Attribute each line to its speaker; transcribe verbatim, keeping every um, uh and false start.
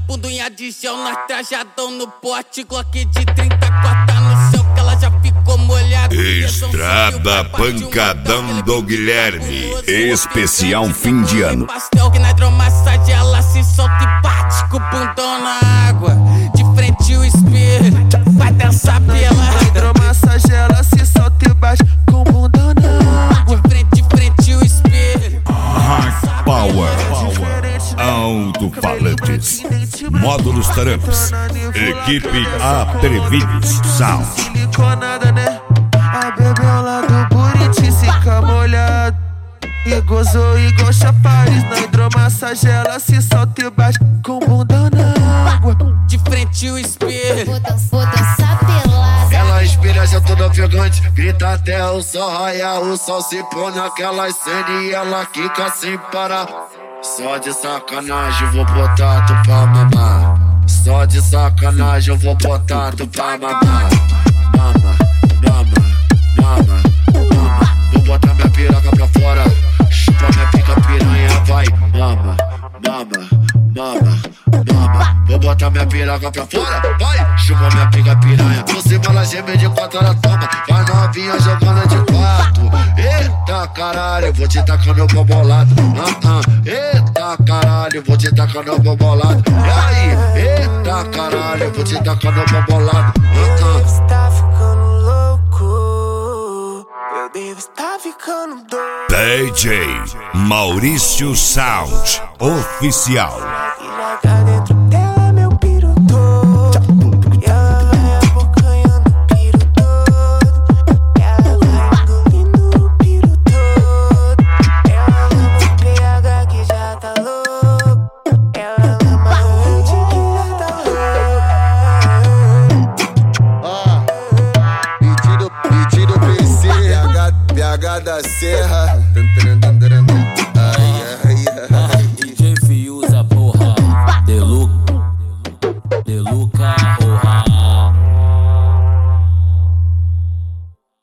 Speaker 1: bundunha de gel, nós trajadão no pote, Glock de trinta, corta no céu que ela já ficou molhada.
Speaker 2: Estrada Pancadão do Guilherme, especial fim de ano.
Speaker 1: Pastel que na hidromassagem ela se solta e bate com o bundão na água. De frente o espelho, vai dançar pela
Speaker 3: hidromassagem ela se solta e bate com o bundão na água.
Speaker 1: De frente, de frente o espelho.
Speaker 2: Hard Power, alto-falantes, módulos Tramps, equipe Atrevidos Sound.
Speaker 3: Siliconada, né? A bebê ao lado Buriti fica molhado e gozou igual chafariz. Na hidromassagem ela se solta e bate com o bundão na água.
Speaker 1: De frente o espelho,
Speaker 4: vou dançar pelada.
Speaker 5: Ela espelha já toda ofegante, grita até o sol raiar. O sol se põe naquelas cenas e ela quica sem parar. Só de sacanagem eu vou botar tu pra mamar. Só de sacanagem eu vou botar tu pra mamar. Mama, mama, mama, mama. Vou botar minha piroca pra fora, chupa minha pica piranha, vai. Mama, mama, mama, mama. Vou botar minha piroca pra fora, vai. Chupa minha pica piranha. Por cima ela geme de quatro, ela toma. Vai novinha jogando de quatro. Eita caralho, vou te tacar no pau bolado. Ah, ah. Eita caralho, vou te tacar no pau bolado. E aí? Eita caralho, vou te tacar no pau bolado. Ah, ah.
Speaker 3: Está ficando louco, eu devo estar ficando doido.
Speaker 2: D J Maurício Sound Oficial.
Speaker 3: E lá cá dentro dela meu piro todo. E ela vai abocanhando o piro todo. Ela vai engolindo o piro todo. Ela ama o P H que já tá louco. Ela ama o hit que já tá louco.
Speaker 6: Ó, pedido, pedido P C, P H da C.